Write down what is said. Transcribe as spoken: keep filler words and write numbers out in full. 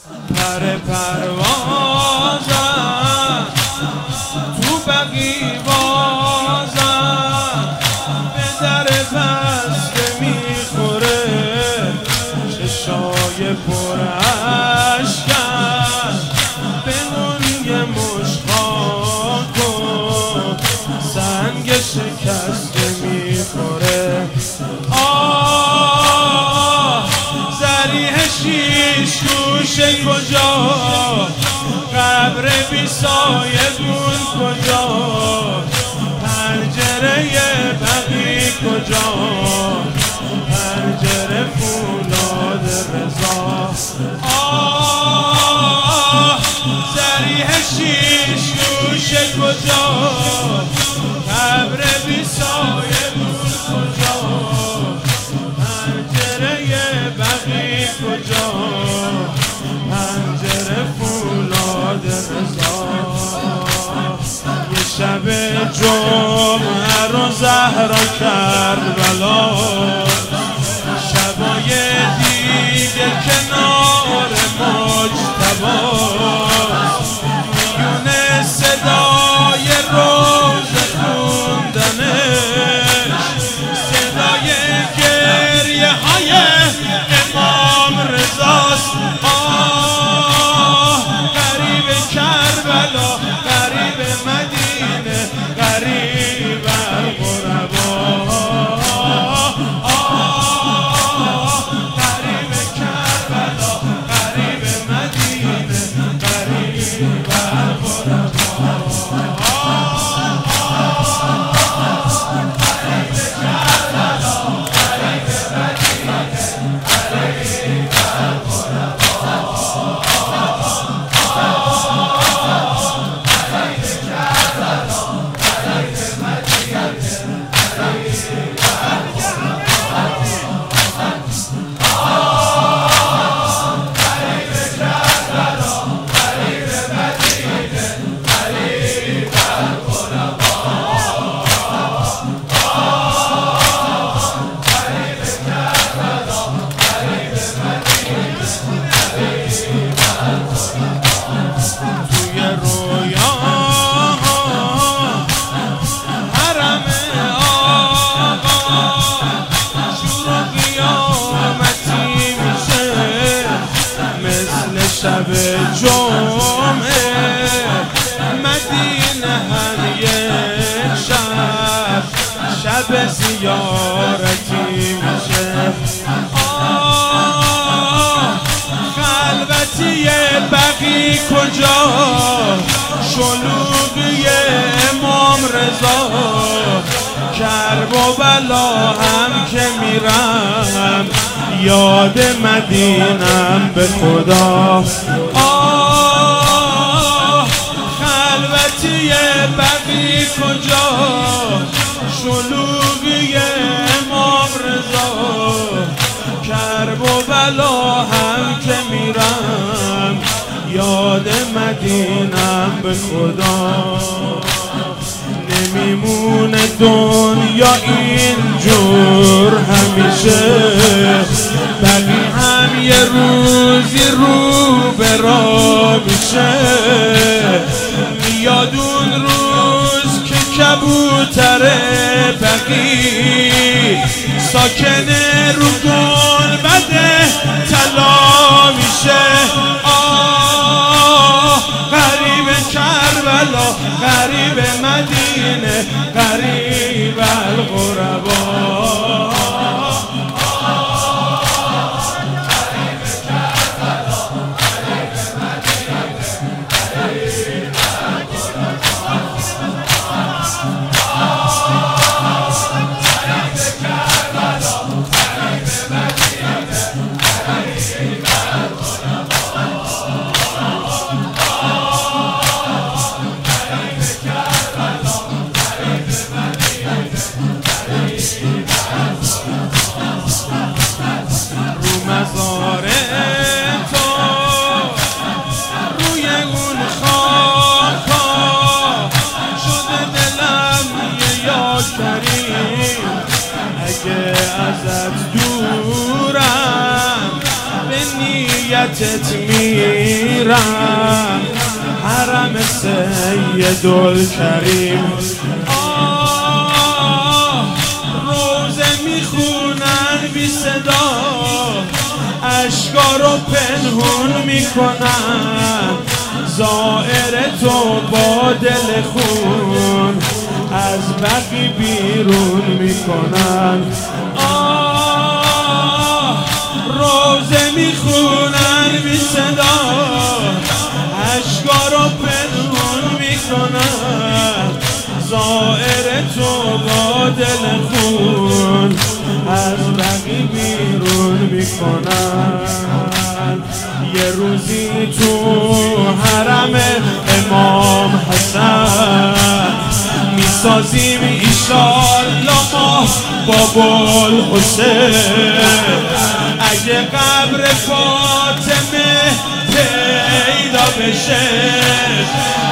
پر پروازم تو بقی بازم به در بسته میخوره چشای پر اشکم بمون یه مشخاک و سنگ شکسته میخوره آه زریح شیش گوشه کجا قبر بی سایه بون کجا پنجره بقی کجا پنجره فولاد رضا آه زریح شیش گوشه کجا قبر بی سایه بون کجا پنجره بقی کجا پنجره فولاد رضا یه شب جمعه رو زهرا کربلا شبای دیگه کنار مجتبی میونه صدای روز خوندنش صدای گریه های امام رضاست آه غریب کربلا غریب مدینه غریب الغربا آه غریب کربلا غریب مدینه غریب الغربا توی رویا حرم آقا شروع قیامتی میشه مثل شب جمعه مدینه هم یک شب شب زیارتی میشه خلوتی بقی کجا شلوغی امام رضا کرب و بلا هم که میرم یاد مدینم به خدا آه خلوتی بقی کجا شلوغی امام رضا کرب و بلا هم که میرم یاد مدینم به خدا نمیمونه دنیا اینجور همیشه بقی هم یه روزی رو به راه میشه میاد اون روز که کبوتر بقی ساکنه رو گنبد طلا میشه آه غریب کربلا غریب مدینه غریب الغربا ازت میرم حرم سیدالکریم. آه روزه میخونن بی صدا اشکا رو پنهون میکنن زائر تو با دل خون از بقی بیرون میکنن. آه روزه میخونن بی صدا اشکا رو پنهون میکنن زائر تو با دل خون از بقی بیرون میکنن. یه روزی تو حرم امام حسن میسازیم ایشالله ما بابا الحسین. اگه قبر فاطمه پیدا بشه